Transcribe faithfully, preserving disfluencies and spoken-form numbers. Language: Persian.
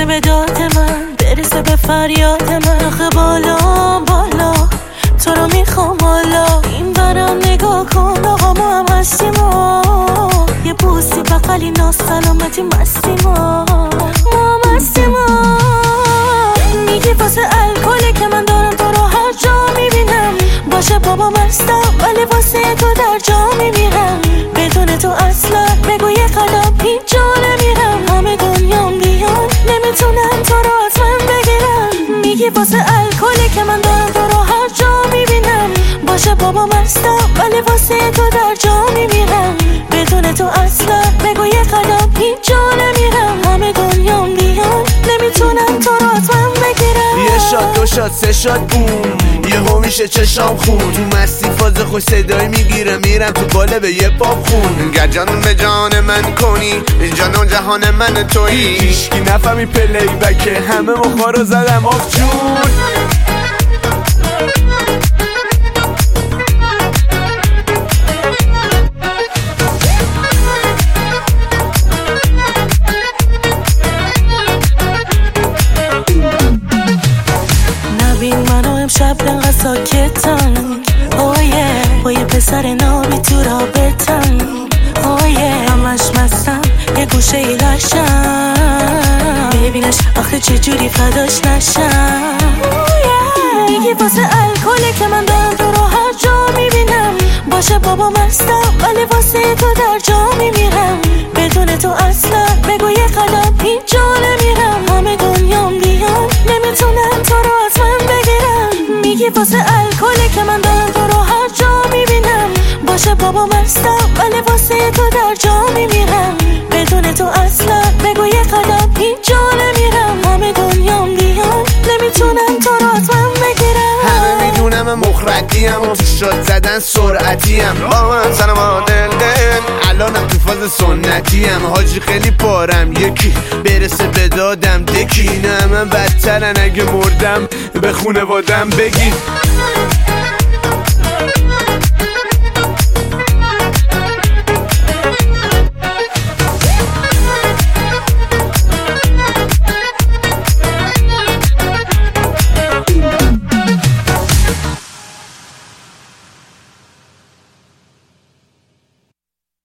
برسه به داد من، برسه به فریاد من. آخه بالا بالا تو رو میخوام حالا، این برم نگاه کن آقا ما هم هستیم و یه بوسی بقلی ناسلامتی مستیم و ما هم هستیم و میگی واسه الکلی که من دارم تو رو هر جا میبینم. باشه بابا مستم ولی واسه تو در جا میمیرم. بدون تو اصلا بگو یه قدم هیچ جا نمیرم. همه دنیام بیان نمیتونن تو رو از من بگیرم. میگی واسه الکلی که من دارم تو رو هر جا میبینم. باشه بابا مستم ولی واسه تو در جا میمیرم. بدون تو اصلا بگو یه قدم هیچ جا نمیرم. همه دنیام بیان نمیتونن تو رو از من بگیرم. یه شات دو شات سه شات بوم یهو میشه چشام خون. تو مستی فاز خوش صدایی میگیره میرم تو باله به یه پاپ خون. گر جان به جان من کنی جان و جهان من تویی. هیچکی نفهمی پلی بکه همه مخا رو زدم آف جون. شب دنگا ساکتم اوه با یه پسر نابی تو رابطم اوه همش مستم یه گوشه ای لشم. ببینش آخه چجوری فداش نشم. میگی واسه الکلی که من دارم تو رو هر جا میبینم. باشه بابا مستم ولی واسه تو در جا میمیرم. بدون تو اصلا بگو یه قدم هیچ جا نمیرم. همه دنیام بیان نمیتونن تو رو از من بگیرم. میگی واسه الکلی که من دارم تو رو هر جا میبینم. باشه بابا مستم ولی واسه تو در جا میمیرم. بدون تو اصلا بگو یه قدم هیچ جا نمیرم. همه دنیام بیان نمیتونن تو رو از من بگیرم. همه میدونم مخردیم و تو شاد زدن سرعتیم. با من سنم و دل دل الانم تو فاز سنتیم. حاجی خیلی پارم یکی برسه به دادم دکی. نه من بدترن اگه مردم به خونوادم بگی.